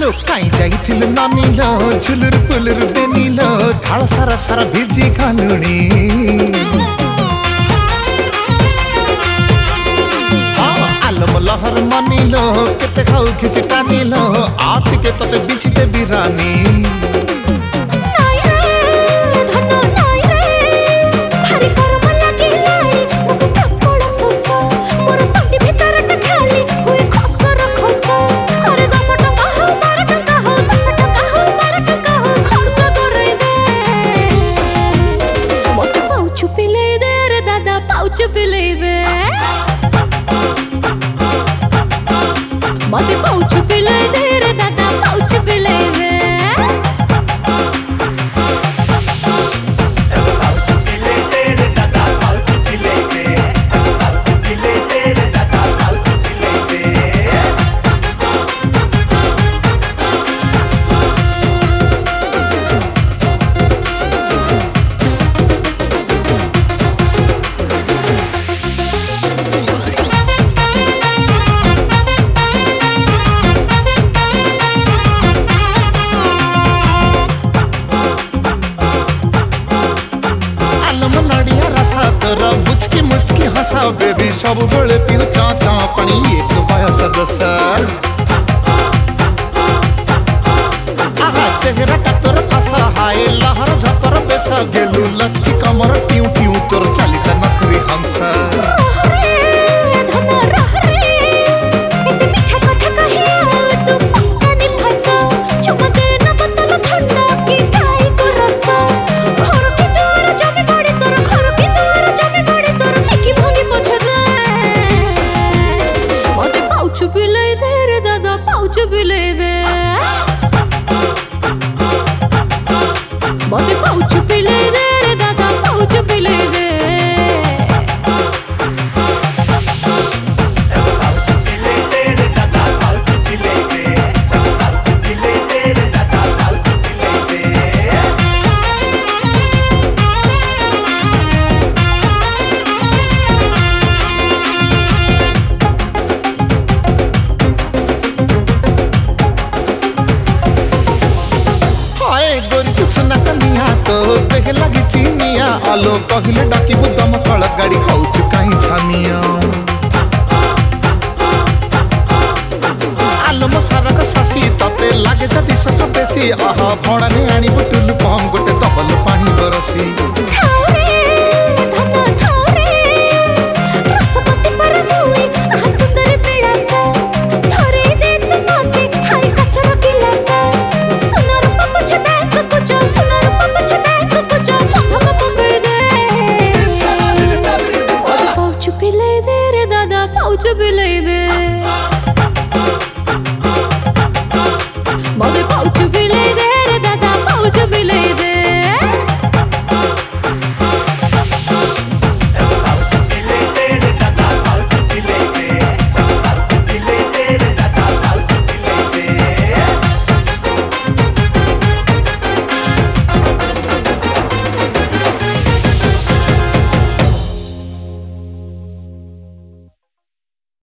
आलो काई जाइथिल नानीलो झुलुर पुलुर बेनीलो झाड़ सारा सारा भिजी खालुणी आलो लहर मानिलो केते खाऊ खिच टानिलो आट के तते बिछते बिरानी मते पाउच पिले दे रे दादा पाउच पिले दे पाउच पिले दे रे दादा पाउच पिले दे पाउच पिले दे रे दादा पाउच पिले दे मुचकी मुचकी हंसाओ बेबी सब बड़े पियो चा चा पानी एक बयस दस आहा चेहरा टक्कर फसा हाय लहर झपर बेसा गेलू लचकी कमर ट्यू ट्यू तोर चालिता नखरी हंसा पाउच पिले दे मते पाउच पिले दे रे दादा पाउच पिले दे पाउच पिले दे रे दादा पाउच पिले दे पाउच पिले दे रे दादा पाउच पिले दे सुना कनिया तो देख लगी चीनिया आलो कहले डाकी बुदम कल गाड़ी खाऊच काई छानिया आलो मसारा का सासी तते लागे जदी सस बेसी आहा भड़ा